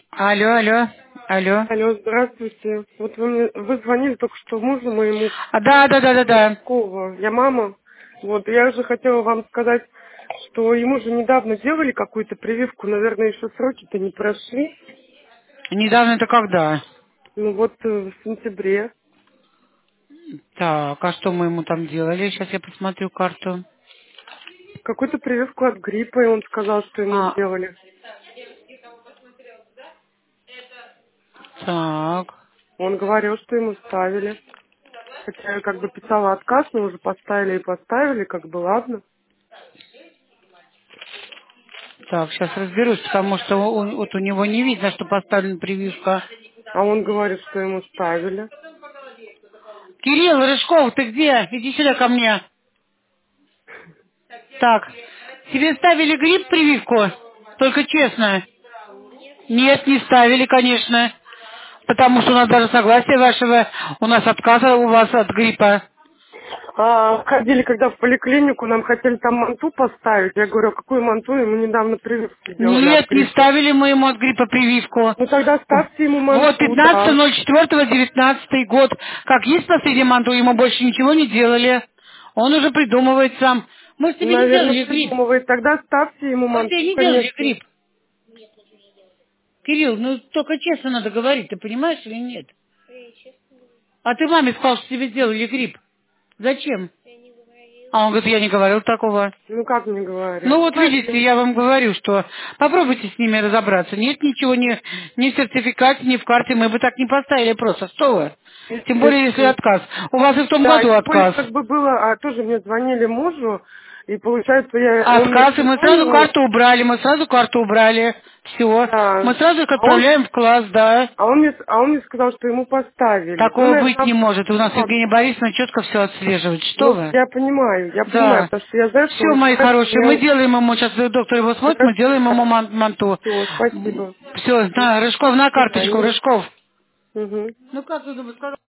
Алло, алло, алло. Алло, здравствуйте. Вот вы звонили только что мужу моему Да, да, да, да, да. Кова. Я мама. Вот, я же хотела вам сказать, что ему же недавно делали какую-то прививку, наверное, еще сроки-то не прошли. Недавно это когда? Ну вот в сентябре. Так, а что мы ему там делали? Сейчас я посмотрю карту. Какую-то прививку от гриппа, и он сказал, что ему А, сделали. так, Он говорил, что ему ставили. Хотя я как бы писала отказ, но уже поставили и поставили, как бы ладно. так, сейчас разберусь, потому что вот у него не видно, что поставлена прививка. А он говорит, что ему ставили. Кирилл Рыжков, ты где? Иди сюда ко мне. Так, тебе ставили грипп прививку? Только честно. Нет, не ставили, конечно. Потому что у нас даже согласие вашего, у нас отказ у вас от гриппа. Ходили когда в поликлинику, нам хотели там манту поставить. Я говорю, а какую манту? Ему недавно прививку делали от Нет, не гриппа. ставили мы ему от гриппа прививку. Ну тогда ставьте ему Вот манту, да. 15.04.19 год. Как есть последний манту, ему больше ничего не делали. Он уже придумывает сам. Мы же тебе не Наверное, делали грипп. придумывает. Тогда ставьте ему Мы тебе манту, не делали конечно. грипп. Кирилл, ну только честно надо говорить, ты понимаешь или нет? А ты маме сказал, что тебе сделали грипп. Зачем? А он говорит, я не говорил такого. Ну как мне Ну говорил? вот видите, я вам говорю, что попробуйте с ними разобраться. Нет ничего ни в сертификате, ни в карте, мы бы так не поставили просто. Что вы? Тем более, если Естественно. отказ. У вас и в том Да, году тем более отказ. как бы было, тоже мне звонили мужу, и получается, он мне Отказ, и мы сразу перезванивал, карту убрали. Все. Мы да, сразу их а он, отправляем в класс, да. а он мне сказал, что ему поставили. Вы, Такого быть не наверное, может. У нас Евгения Борисовна четко все отслеживает. Что ну, вы? я понимаю, Да. потому что я знаю, что Все, он мои знает, что хорошие, мы я... делаем ему, сейчас доктор его смотрит, мы делаем ему Хорошо, манту. все, спасибо. Все, До на, Рыжков, на карточку, свидания. Рыжков. Мгм. Ну как ты думаешь,